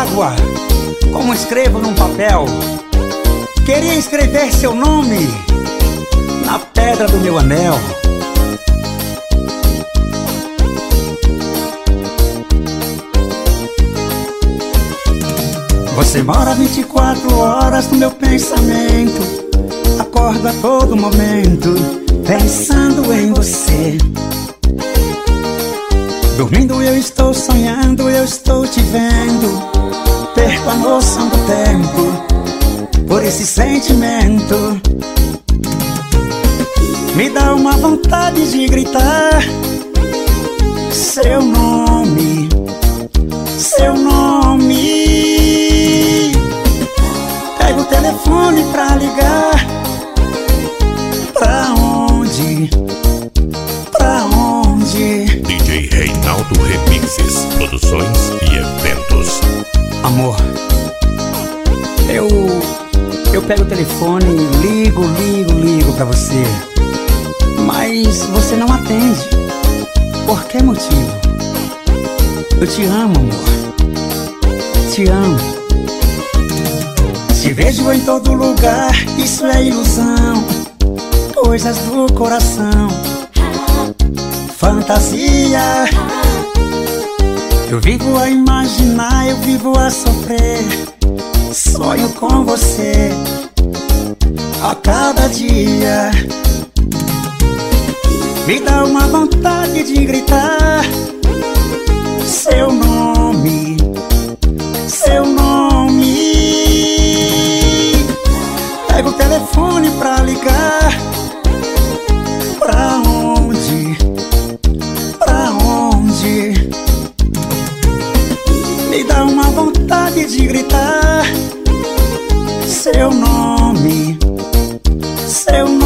água, como escrevo num papel. Queria escrever seu nome na pedra do meu anel. Você mora 24 horas no meu pensamento. Acordo a todo momento pensando em você. Dormindo eu estou sonhando, eu estou te vendo. Perco a noção do tempo por esse sentimento. Me dá uma vontade de gritar seu nome, seu nome. Pego o telefone pra ligar. Pra onde? Pra onde? DJ Reinaldo Remixes, produções e eventos. Amor, eu pego o telefone, ligo pra você, mas você não atende. Por que motivo? Eu te amo, amor, te amo. Te vejo em todo lugar, isso é ilusão, coisas do coração, fantasia. Eu vivo a imaginar, eu vivo a sofrer. Sonho com você a cada dia. Me dá uma vontade de gritar seu nome, seu nome. Pego o telefone pra ligar. Pra onde? Pra onde? Me dá uma vontade de gritar seu nome, seu nome.